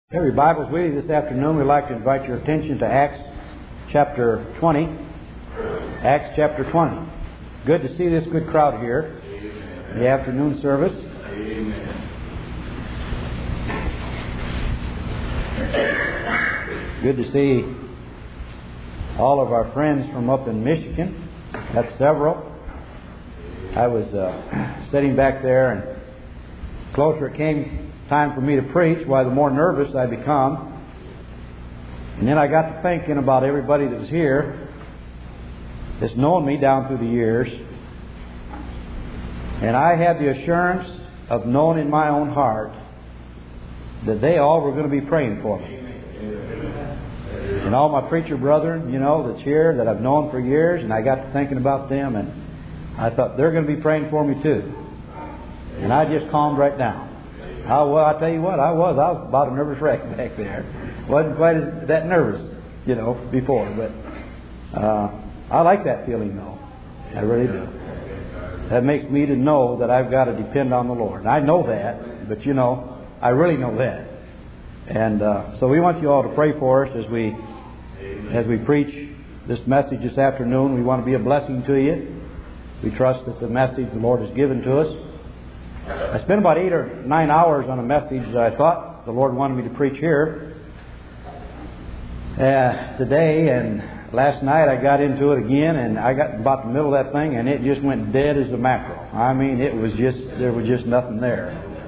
Have your Bibles with you this afternoon. We'd like to invite your attention to Acts chapter 20. Acts chapter 20. Good to see this good crowd here. Amen. The afternoon service. Amen. Good to see all of our friends from up in Michigan. That's several. I was sitting back there, and closer it came time for me to preach, why the more nervous I become. And then I got to thinking about everybody that was here that's known me down through the years. And I had the assurance of knowing in my own heart that they all were going to be praying for me. And all my preacher brethren, that's here, that I've known for years, and I got to thinking about them, and I thought they're going to be praying for me too. And I just calmed right down. I tell you what, I was about a nervous wreck back there. Wasn't quite that nervous, before. But I like that feeling, though. I really do. That makes me to know that I've got to depend on the Lord. I know that, but I really know that. And so we want you all to pray for us as we preach this message this afternoon. We want to be a blessing to you. We trust that the message the Lord has given to us. I spent about 8 or 9 hours on a message that I thought the Lord wanted me to preach here today, and last night I got into it again, and I got about the middle of that thing, and it just went dead as a mackerel. I mean, there was just nothing there,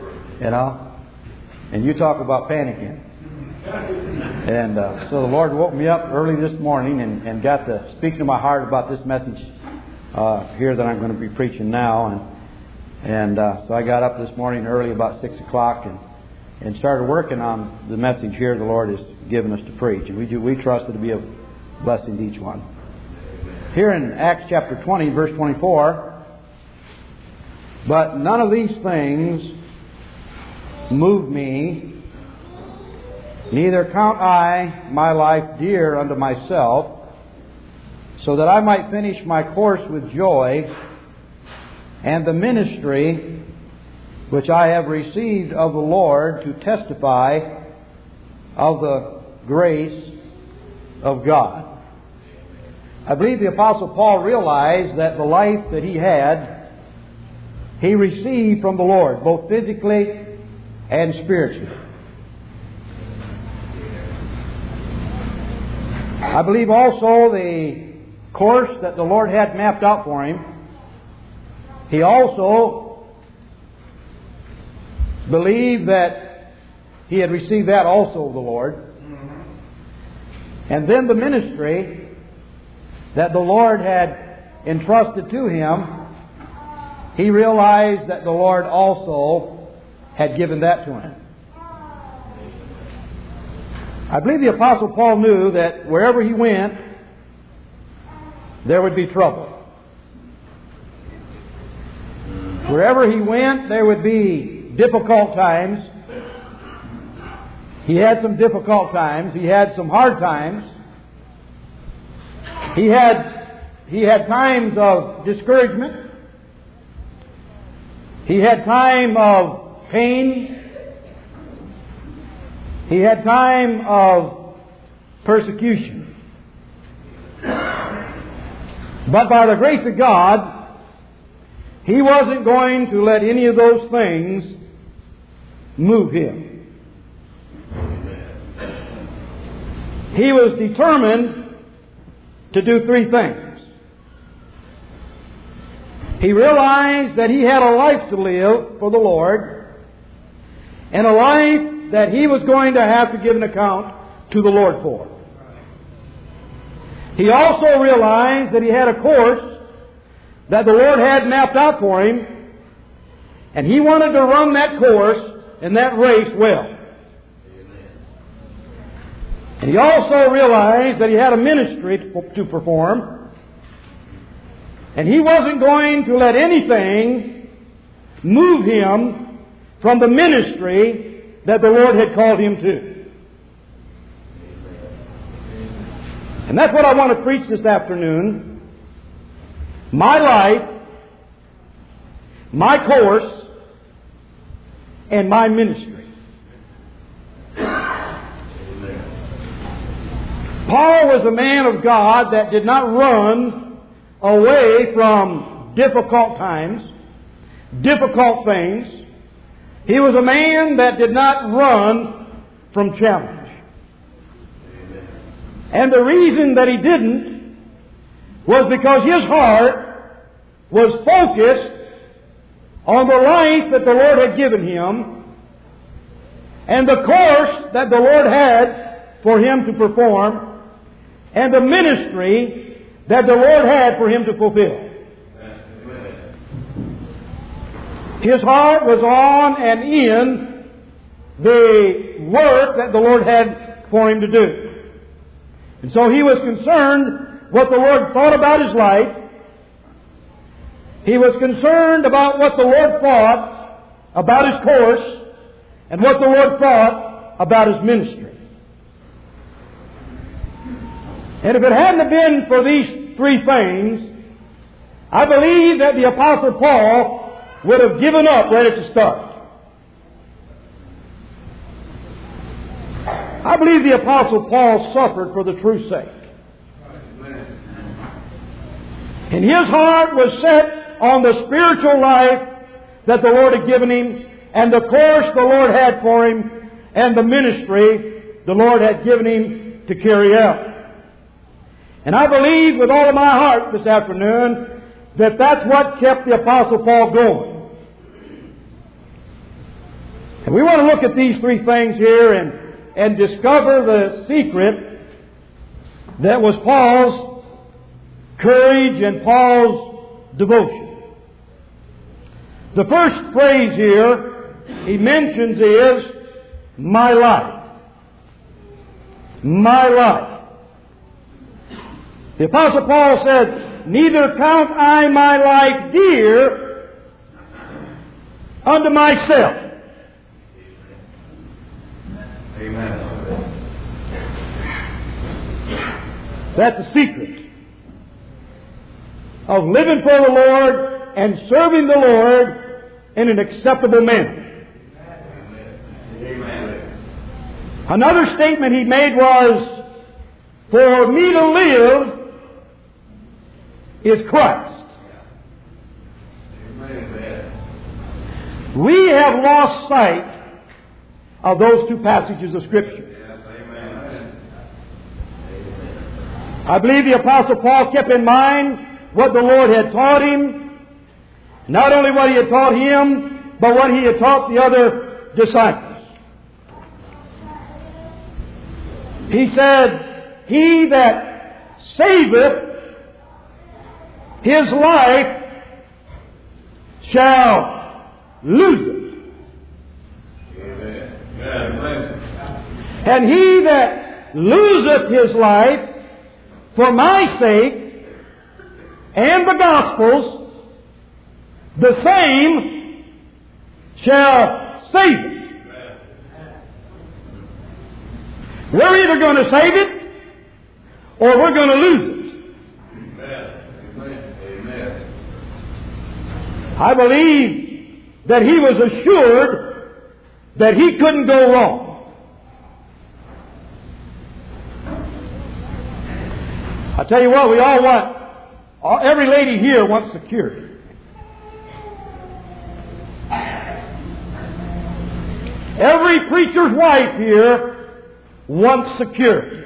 and you talk about panicking. And so the Lord woke me up early this morning and got to speak to my heart about this message here that I'm going to be preaching now. And so I got up this morning early, about 6 o'clock, and started working on the message here the Lord has given us to preach. And we trust it to be a blessing to each one. Here in Acts chapter 20, verse 24, "But none of these things move me, neither count I my life dear unto myself, so that I might finish my course with joy, and the ministry which I have received of the Lord to testify of the grace of God." I believe the Apostle Paul realized that the life that he had, he received from the Lord, both physically and spiritually. I believe also the course that the Lord had mapped out for him, he also believed that he had received that also of the Lord. And then the ministry that the Lord had entrusted to him, he realized that the Lord also had given that to him. I believe the Apostle Paul knew that wherever he went, there would be trouble. Wherever he went, there would be difficult times. He had some difficult times. He had some hard times. He had times of discouragement. He had time of pain. He had time of persecution. But by the grace of God, he wasn't going to let any of those things move him. He was determined to do 3 things. He realized that he had a life to live for the Lord, and a life that he was going to have to give an account to the Lord for. He also realized that he had a course that the Lord had mapped out for him, and he wanted to run that course and that race well. And he also realized that he had a ministry to perform, and he wasn't going to let anything move him from the ministry that the Lord had called him to. And that's what I want to preach this afternoon. My life, my course, and my ministry. Paul was a man of God that did not run away from difficult times, difficult things. He was a man that did not run from challenge. And the reason that he didn't was because his heart was focused on the life that the Lord had given him and the course that the Lord had for him to perform and the ministry that the Lord had for him to fulfill. His heart was on and in the work that the Lord had for him to do. And so he was concerned what the Lord thought about his life. He was concerned about what the Lord thought about his course and what the Lord thought about his ministry. And if it hadn't been for these three things, I believe that the Apostle Paul would have given up right at the start. I believe the Apostle Paul suffered for the truth's sake. And his heart was set on the spiritual life that the Lord had given him and the course the Lord had for him and the ministry the Lord had given him to carry out. And I believe with all of my heart this afternoon that that's what kept the Apostle Paul going. And we want to look at these three things here and discover the secret that was Paul's courage and Paul's devotion. The first phrase here he mentions is, my life. My life. The Apostle Paul said, neither count I my life dear unto myself. Amen. That's the secret of living for the Lord and serving the Lord in an acceptable manner. Amen. Another statement he made was, for me to live is Christ. Amen. We have lost sight of those two passages of Scripture. I believe the Apostle Paul kept in mind what the Lord had taught him, not only what he had taught him, but what he had taught the other disciples. He said, he that saveth his life shall lose it. And he that loseth his life for my sake and the gospel's, the same shall save it. We're either going to save it or we're going to lose it. I believe that he was assured that he couldn't go wrong. I tell you what, we all want, every lady here wants security. Every preacher's wife here wants security.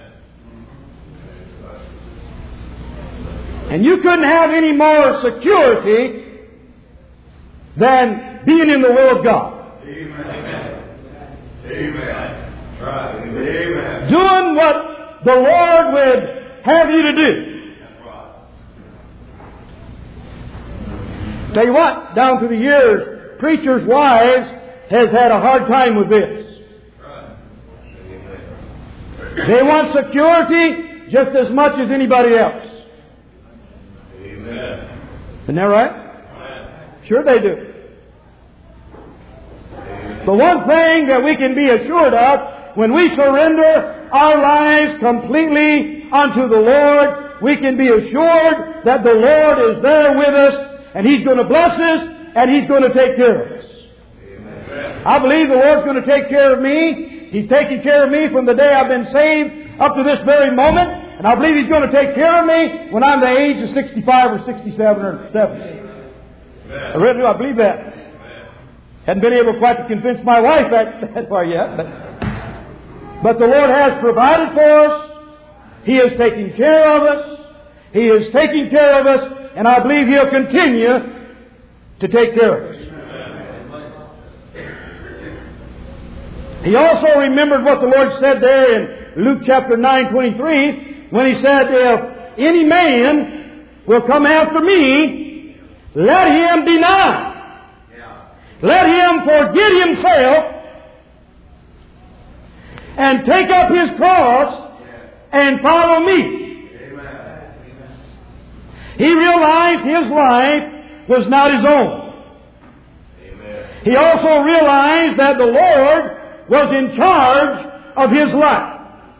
And you couldn't have any more security than being in the will of God. Amen. Amen. Right. Amen. Doing what the Lord would have you to do. Tell you what, down through the years, preachers' wives has had a hard time with this. They want security just as much as anybody else. Amen. Isn't that right? Sure they do. The one thing that we can be assured of, when we surrender our lives completely unto the Lord, we can be assured that the Lord is there with us, and He's going to bless us, and He's going to take care of us. Amen. I believe the Lord's going to take care of me. He's taken care of me from the day I've been saved up to this very moment, and I believe He's going to take care of me when I'm the age of 65 or 67 or 70. I really do. I believe that. Hadn't been able quite to convince my wife that far yet, but the Lord has provided for us. He is taking care of us. He is taking care of us, and I believe He'll continue to take care of us. He also remembered what the Lord said there in Luke chapter 9:23, when He said, "If any man will come after me, let him deny. Let him forget himself and take up his cross and follow me." He realized his life was not his own. He also realized that the Lord was in charge of his life.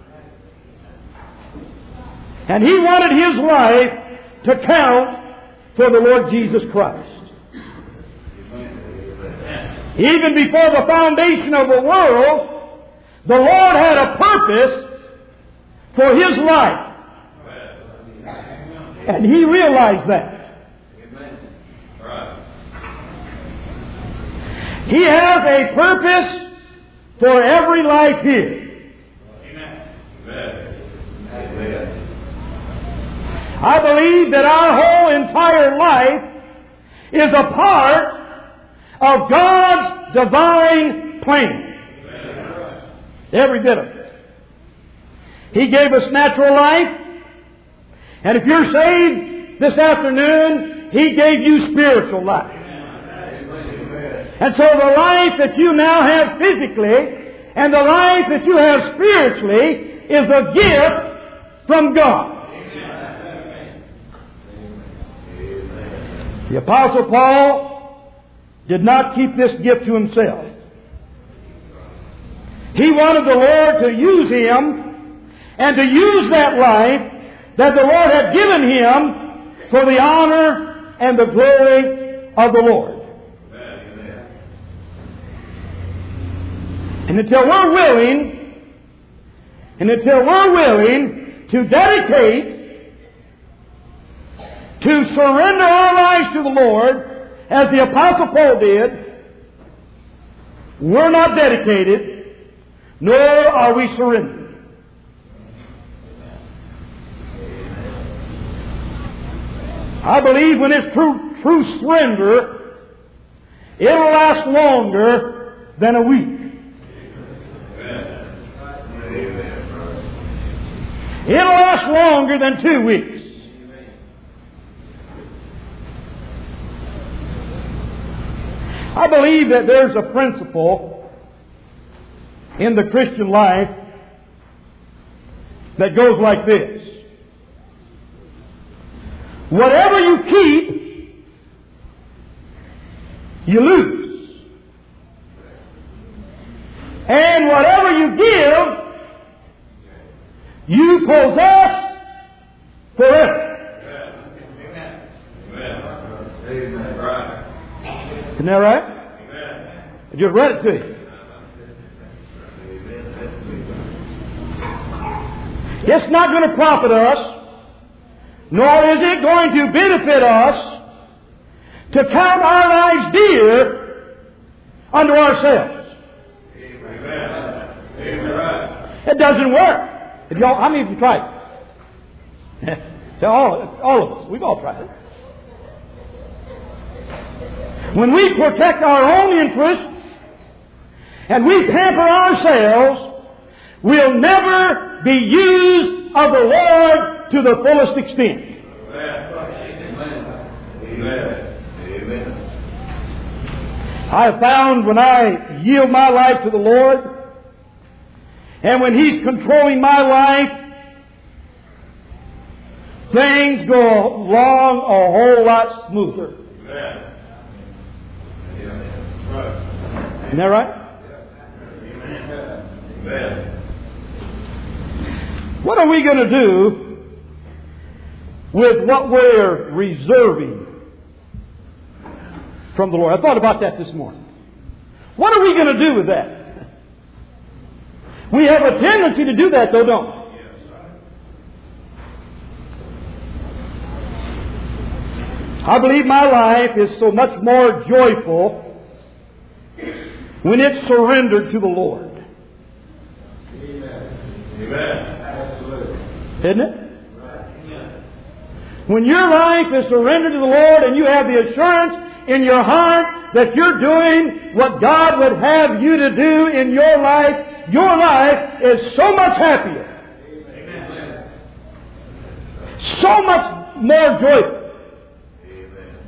And he wanted his life to count for the Lord Jesus Christ. Even before the foundation of the world, the Lord had a purpose for his life. And he realized that. He has a purpose for every life here. I believe that our whole entire life is a part of God's divine plan. Every bit of it. He gave us natural life. And if you're saved this afternoon, He gave you spiritual life. And so the life that you now have physically and the life that you have spiritually is a gift from God. The Apostle Paul did not keep this gift to himself. He wanted the Lord to use him and to use that life that the Lord had given him for the honor and the glory of the Lord. And until we're willing to dedicate, to surrender our lives to the Lord, as the Apostle Paul did, we're not dedicated, nor are we surrendered. I believe when it's true surrender, it'll last longer than a week. It'll last longer than 2 weeks. I believe that there's a principle in the Christian life that goes like this. Whatever you keep, you lose. And whatever you give, you possess forever. Isn't that right? I just read it to you. It's not going to profit us, nor is it going to benefit us to count our lives dear unto ourselves. It doesn't work. How many of you tried it? So all of us. We've all tried it. When we protect our own interests and we pamper ourselves, we'll never be used of the Lord to the fullest extent. Amen. I have found when I yield my life to the Lord, and when He's controlling my life, things go along a whole lot smoother. Isn't that right? What are we going to do with what we're reserving from the Lord? I thought about that this morning. What are we going to do with that? We have a tendency to do that, though, don't we? I believe my life is so much more joyful when it's surrendered to the Lord. Amen. Absolutely. Isn't it? When your life is surrendered to the Lord and you have the assurance in your heart that you're doing what God would have you to do in your life is so much happier. Amen. So much more joyful. Amen.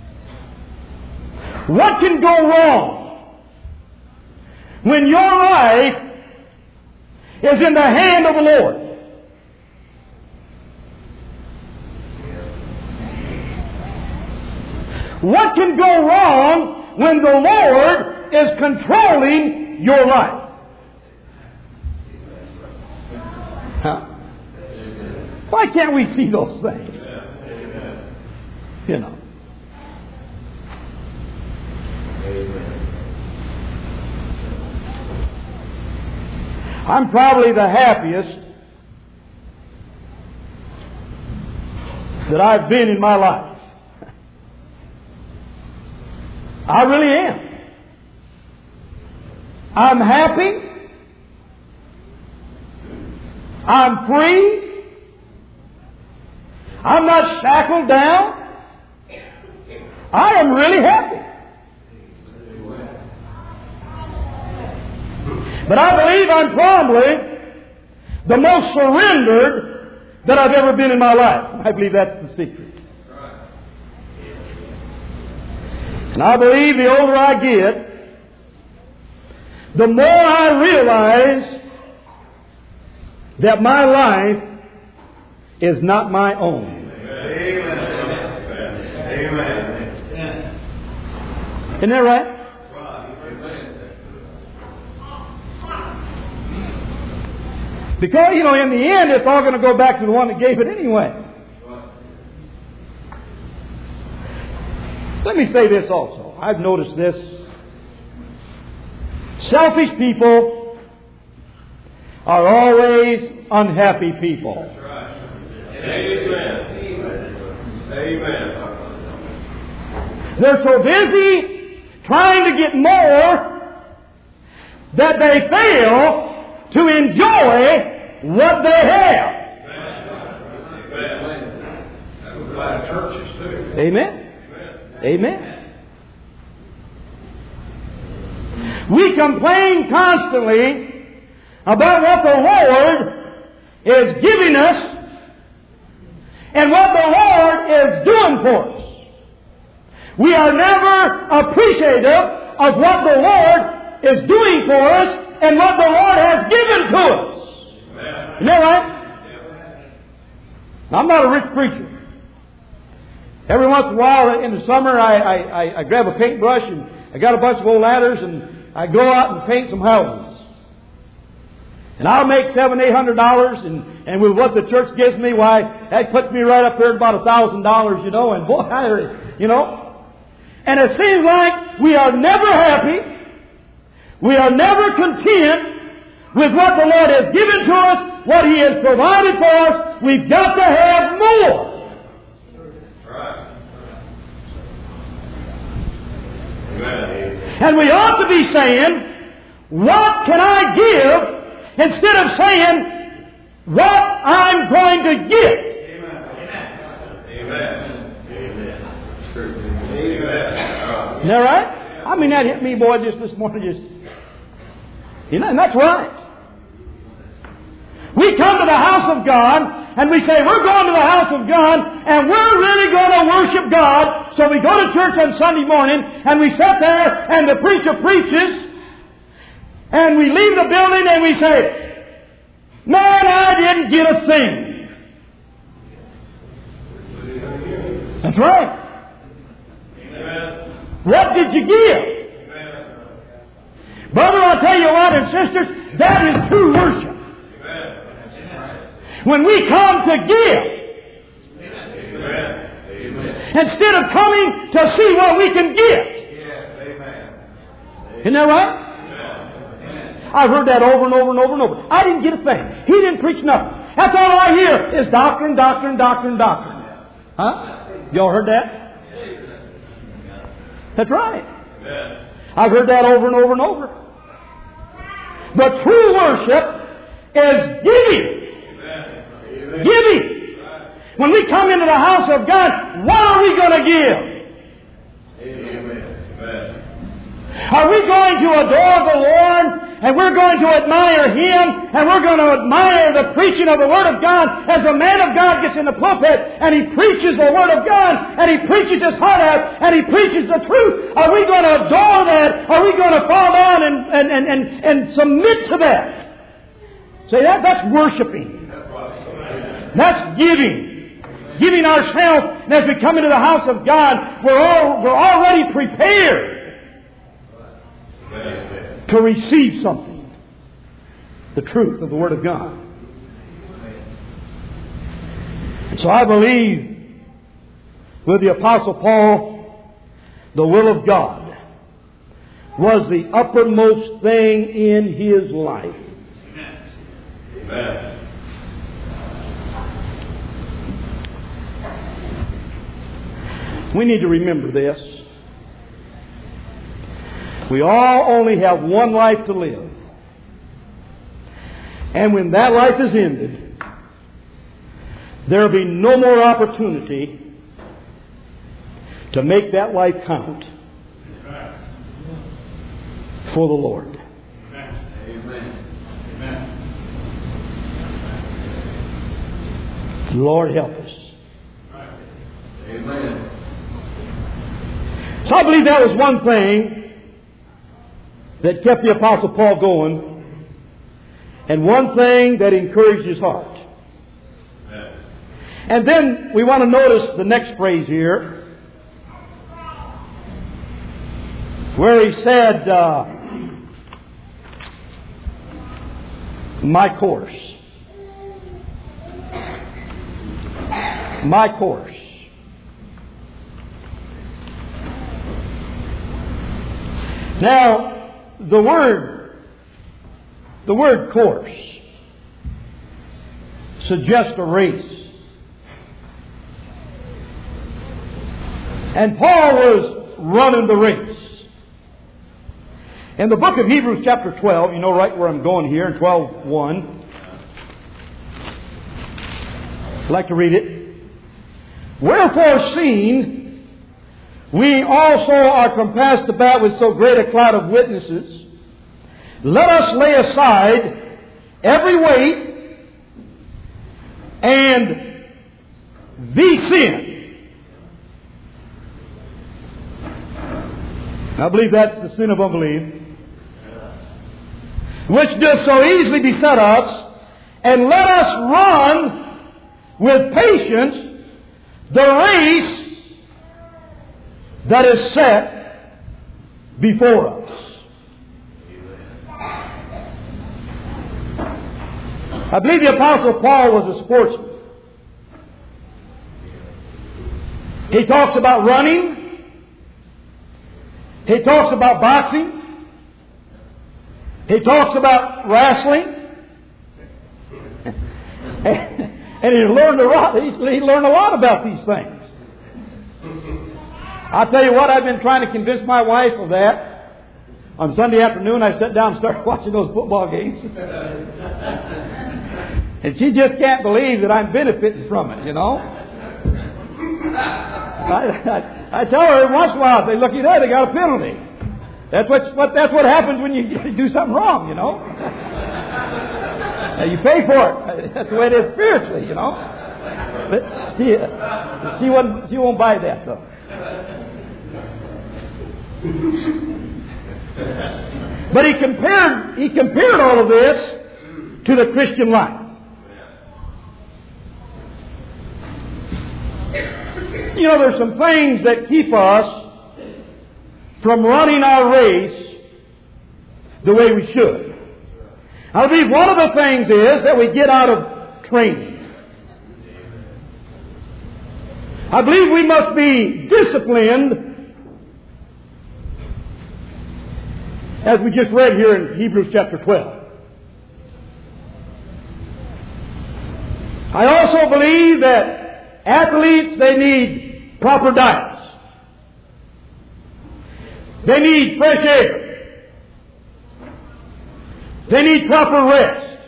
What can go wrong when your life is in the hand of the Lord? What can go wrong when the Lord is controlling your life? Huh? Why can't we see those things? You know. I'm probably the happiest that I've been in my life. I really am. I'm happy. I'm free. I'm not shackled down. I am really happy. But I believe I'm probably the most surrendered that I've ever been in my life. I believe that's the secret. And I believe the older I get, the more I realize that my life is not my own. Amen. Amen. Isn't that right? Because, in the end, it's all going to go back to the one that gave it anyway. Let me say this also. I've noticed this. Selfish people are always unhappy people. Amen. Amen. They're so busy trying to get more that they fail to enjoy what they have. Amen. Amen. We complain constantly about what the Lord is giving us and what the Lord is doing for us. We are never appreciative of what the Lord is doing for us and what the Lord has given to us. Isn't that right? Now, I'm not a rich preacher. Every once in a while in the summer I grab a paintbrush and I got a bunch of old ladders and I go out and paint some houses. And I'll make $700-800 and with what the church gives me, why, that puts me right up there at about $1,000, and boy, and it seems like we are never happy. We are never content with what the Lord has given to us, what He has provided for us. We've got to have more. And we ought to be saying, what can I give? Instead of saying, what I'm going to get. Amen. Isn't that right? I mean, that hit me, boy, just this morning. And that's right. We come to the house of God, and we say, we're going to the house of God, and we're really going to worship God. So we go to church on Sunday morning, and we sit there, and the preacher preaches, and we leave the building, and we say, man, I didn't get a thing. That's right. What did you give? Brother, I'll tell you what, and sisters, that is true worship. When we come to give, instead of coming to see what we can get. Isn't that right? I've heard that over and over and over and over. I didn't get a thing. He didn't preach nothing. That's all I hear is doctrine, doctrine, doctrine, doctrine. Huh? Y'all heard that? That's right. Amen. I've heard that over and over and over. But true worship is giving. Amen. Giving. When we come into the house of God, what are we going to give? Amen. Are we going to adore the Lord, and we're going to admire Him, and we're going to admire the preaching of the Word of God as a man of God gets in the pulpit and he preaches the Word of God, and he preaches his heart out, and he preaches the truth? Are we going to adore that? Are we going to fall down and submit to that? Say, that's worshiping. That's giving. Giving ourselves, and as we come into the house of God, we're already prepared to receive something. The truth of the Word of God. And so I believe with the Apostle Paul, the will of God was the uppermost thing in his life. Amen. We need to remember this. We all only have one life to live. And when that life is ended, there will be no more opportunity to make that life count for the Lord. Lord, help us. Amen. So I believe that was one thing that kept the Apostle Paul going, and one thing that encouraged his heart. And then we want to notice the next phrase here, where he said, my course. My course. Now, the word course suggests a race. And Paul was running the race. In the book of Hebrews chapter 12, you know right where I'm going here, in 12:1. I'd like to read it. Wherefore, seeing we also are compassed about with so great a cloud of witnesses, let us lay aside every weight and the sin. I believe that's the sin of unbelief, which does so easily beset us, and let us run with patience the race that is set before us. I believe the Apostle Paul was a sportsman. He talks about running. He talks about boxing. He talks about wrestling. And he learned a lot about these things. I'll tell you what, I've been trying to convince my wife of that. On Sunday afternoon, I sat down and started watching those football games. And she just can't believe that I'm benefiting from it, you know. I tell her every once in a while, I say, looky there, they got a penalty. That's what happens when you do something wrong, you know. You pay for it. That's the way it is spiritually, you know. But she won't buy that, though. But he compared all of this to the Christian life. You know, there's some things that keep us from running our race the way we should. I believe one of the things is that we get out of training. I believe we must be disciplined, as we just read here in Hebrews chapter 12. I also believe that athletes, they need proper diets. They need fresh air. They need proper rest.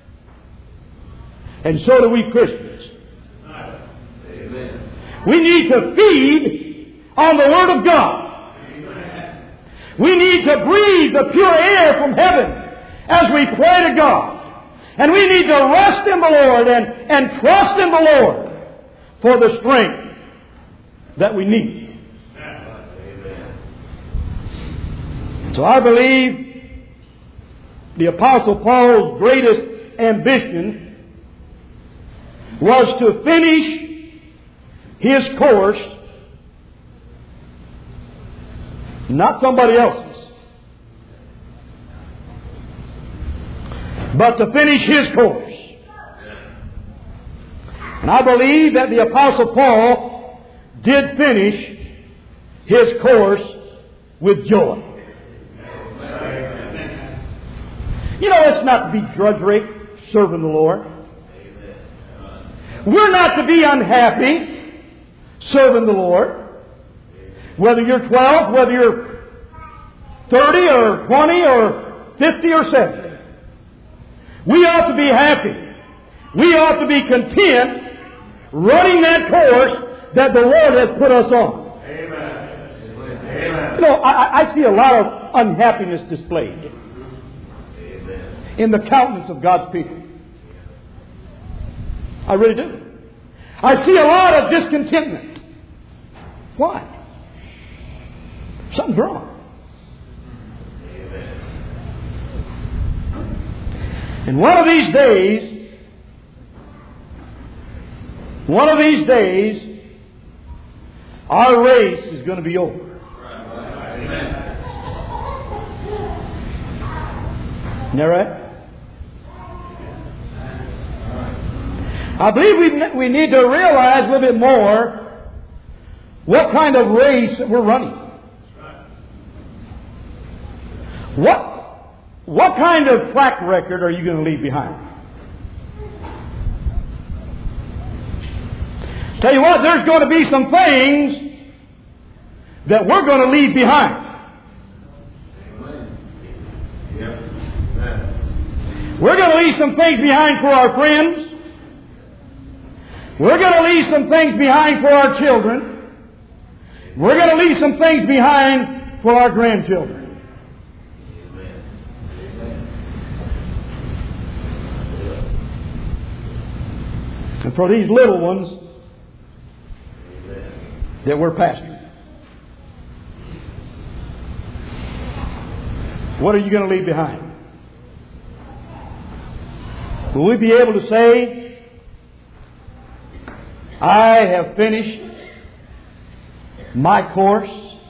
And so do we Christians. Amen. We need to feed on the Word of God. Amen. We need to breathe the pure air from heaven as we pray to God. And we need to rest in the Lord and trust in the Lord for the strength that we need. So I believe the Apostle Paul's greatest ambition was to finish his course, not somebody else's, but to finish his course. And I believe that the Apostle Paul did finish his course with joy. You know, it's not to be drudgery serving the Lord. We're not to be unhappy serving the Lord. Whether you're 12, whether you're 30 or 20 or 50 or 70. We ought to be happy. We ought to be content running that course that the Lord has put us on. Amen. You know, I see a lot of unhappiness displayed in the countenance of God's people. I really do. I see a lot of discontentment. Why? Something's wrong. And one of these days, our race is going to be over. Isn't that right? I believe we need to realize a little bit more what kind of race we're running. What kind of track record are you going to leave behind? Tell you what, there's going to be some things that we're going to leave behind. We're going to leave some things behind for our friends. We're going to leave some things behind for our children. We're going to leave some things behind for our grandchildren. And for these little ones that we're pastoring. What are you going to leave behind? Will we be able to say, I have finished my course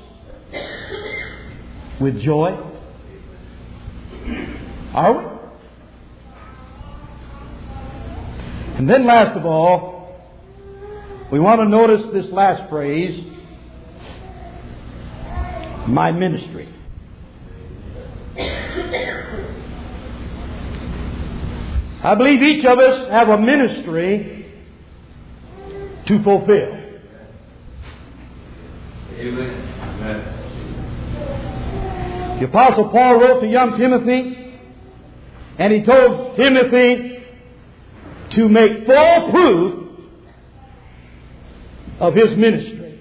with joy? Are we? And then last of all, we want to notice this last phrase, my ministry. I believe each of us have a ministry to fulfill. Amen. The Apostle Paul wrote to young Timothy, and he told Timothy to make full proof of his ministry.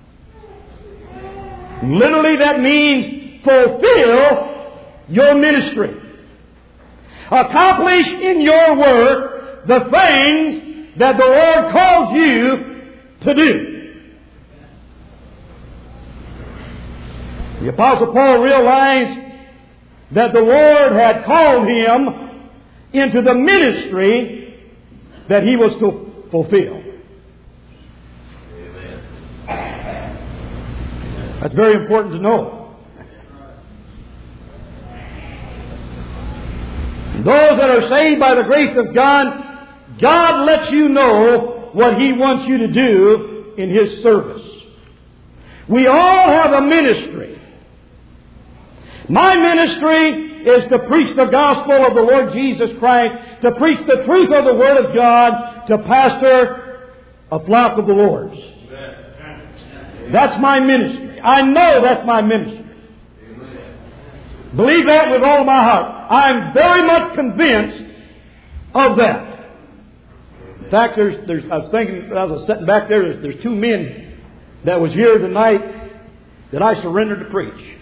Literally, that means fulfill your ministry. Accomplish in your work the things that the Lord calls you to do. The Apostle Paul realized that the Lord had called him into the ministry that he was to fulfill. That's very important to know. Those that are saved by the grace of God, God lets you know what He wants you to do in His service. We all have a ministry. My ministry is to preach the gospel of the Lord Jesus Christ, to preach the truth of the Word of God, to pastor a flock of the Lord's. That's my ministry. I know that's my ministry. Believe that with all my heart. I'm very much convinced of that. In fact, I was thinking, as I was sitting back there, there's two men that was here tonight that I surrendered to preach.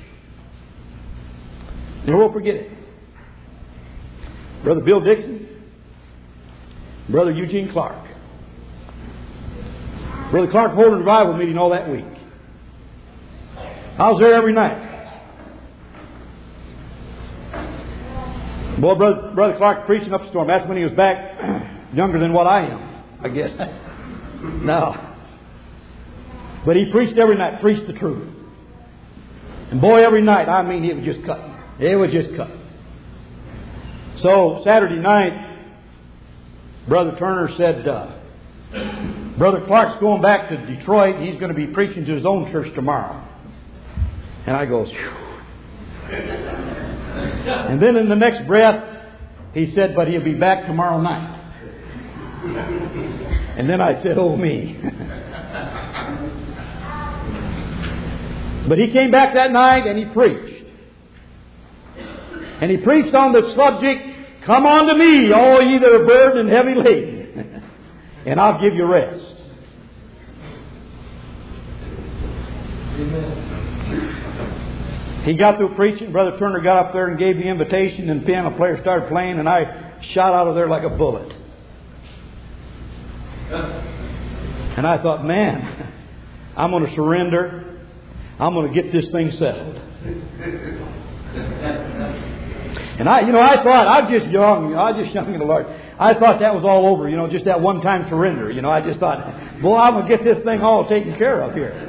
Never will forget it. Brother Bill Dixon, Brother Eugene Clark. Brother Clark holding a revival meeting all that week. I was there every night. Boy, Brother Clark preaching up a storm. That's when he was back younger than what I am, I guess. No. But he preached every night, preached the truth. And boy, every night, I mean, it was just cutting. It was just cutting. So, Saturday night, Brother Turner said, Brother Clark's going back to Detroit. He's going to be preaching to his own church tomorrow. And I goes, phew. And then in the next breath, he said, but he'll be back tomorrow night. And then I said, oh me. But he came back that night and he preached. And he preached on the subject, come unto me, all ye that are burdened and heavy laden, and I'll give you rest. Amen. He got through preaching. Brother Turner got up there and gave the invitation, and the piano player started playing, and I shot out of there like a bullet. And I thought, man, I'm going to surrender. I'm going to get this thing settled. And I thought, I'm just young. I was just young in the Lord. I thought that was all over, just that one-time surrender. I just thought, boy, I'm going to get this thing all taken care of here.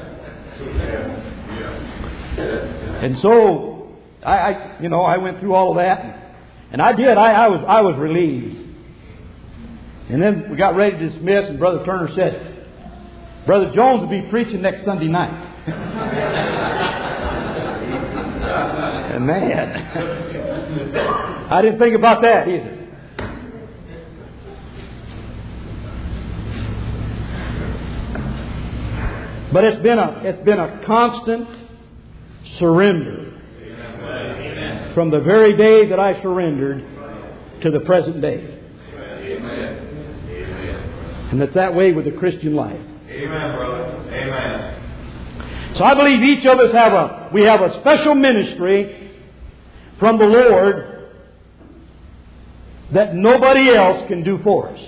And so, I went through all of that. And I did. I was relieved. And then we got ready to dismiss, and Brother Turner said, Brother Jones will be preaching next Sunday night. And man, I didn't think about that either. But it's been a constant surrender from the very day that I surrendered to the present day. And it's that way with the Christian life. Amen, brother. Amen. So I believe each of us have a special ministry from the Lord that nobody else can do for us.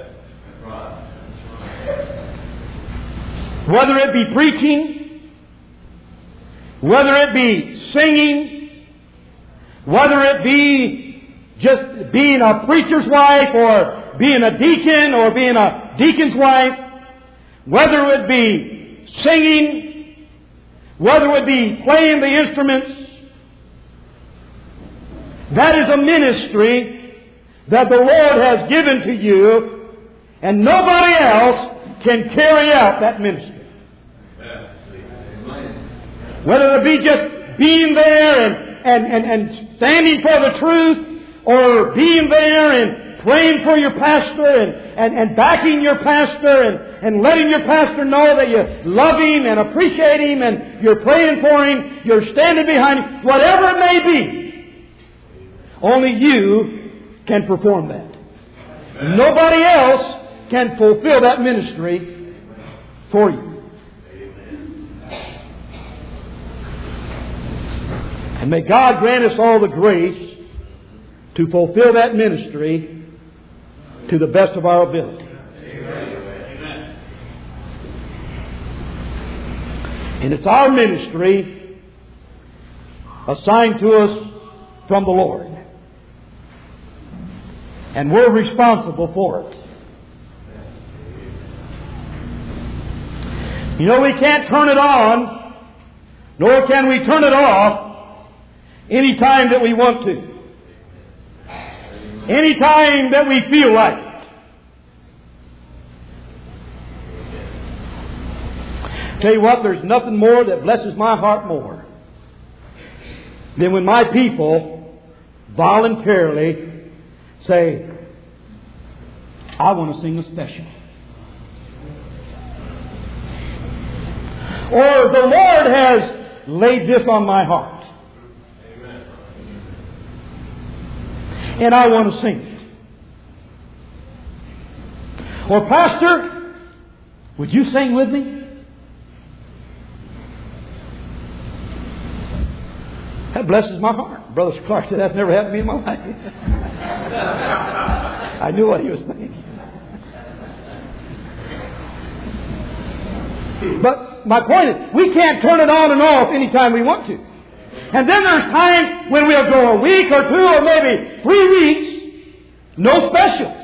Whether it be preaching, whether it be singing, whether it be just being a preacher's wife or being a deacon or being a deacon's wife, whether it be singing, whether it be playing the instruments, that is a ministry that the Lord has given to you, and nobody else can carry out that ministry. Whether it be just being there and standing for the truth, or being there and praying for your pastor and backing your pastor and letting your pastor know that you love him and appreciate him and you're praying for him, you're standing behind him, whatever it may be, only you can perform that. Nobody else can fulfill that ministry for you. And may God grant us all the grace to fulfill that ministry to the best of our ability. Amen. And it's our ministry assigned to us from the Lord. And we're responsible for it. We can't turn it on, nor can we turn it off any time that we want to. Any time that we feel like it. Tell you what, there's nothing more that blesses my heart more than when my people voluntarily say, I want to sing a special. Or the Lord has laid this on my heart. and I want to sing it. Or, Pastor, would you sing with me? That blesses my heart. Brother Clark said, that's never happened to me in my life. I knew what he was thinking. But my point is, we can't turn it on and off anytime we want to. And then there's times when we'll go a week or 2 or maybe 3 weeks, no specials.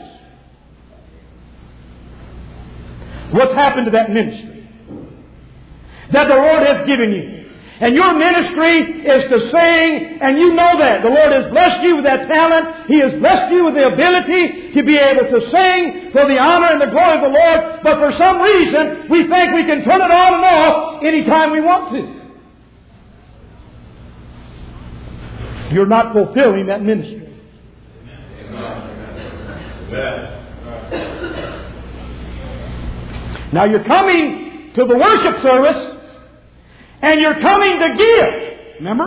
What's happened to that ministry that the Lord has given you? And your ministry is to sing, and you know that. The Lord has blessed you with that talent. He has blessed you with the ability to be able to sing for the honor and the glory of the Lord. But for some reason, we think we can turn it on and off anytime we want to. You're not fulfilling that ministry. Now you're coming to the worship service, and you're coming to give. Remember?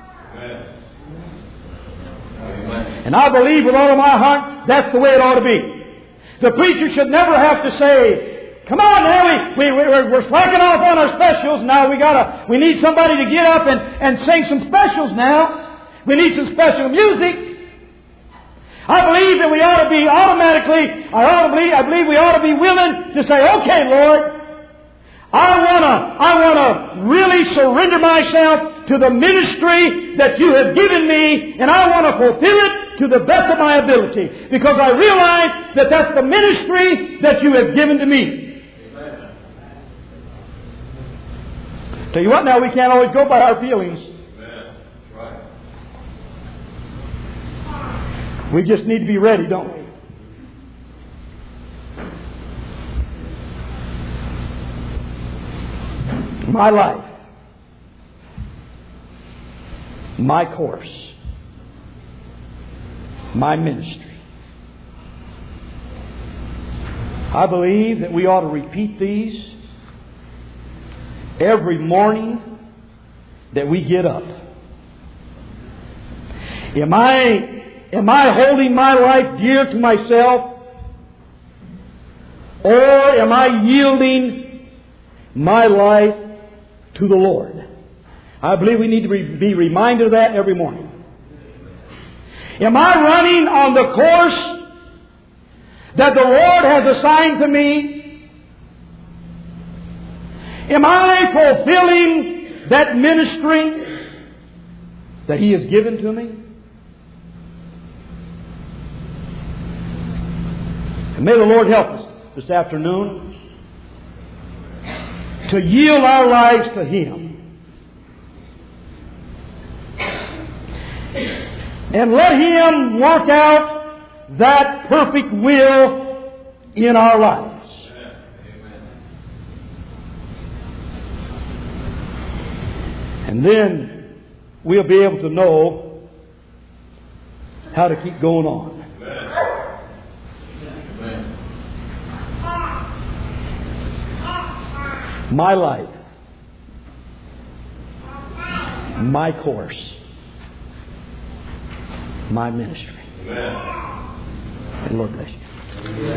And I believe with all of my heart that's the way it ought to be. The preacher should never have to say, come on now, we're slacking off on our specials. Now we need somebody to get up and sing some specials now. We need some special music. I believe that we ought to be I believe we ought to be willing to say, okay, Lord, I want to really surrender myself to the ministry that you have given me, and I want to fulfill it to the best of my ability, because I realize that that's the ministry that you have given to me. Amen. Tell you what, now we can't always go by our feelings. Amen. Right. We just need to be ready, don't we? My life, my course, my ministry. I believe that we ought to repeat these every morning that we get up. Am I holding my life dear to myself, or am I yielding my life to the Lord? I believe we need to be reminded of that every morning. Am I running on the course that the Lord has assigned to me? Am I fulfilling that ministry that He has given to me? And may the Lord help us this afternoon to yield our lives to Him. And let Him work out that perfect will in our lives. And then we'll be able to know how to keep going on. My life, my course, my ministry. Amen. And Lord bless you.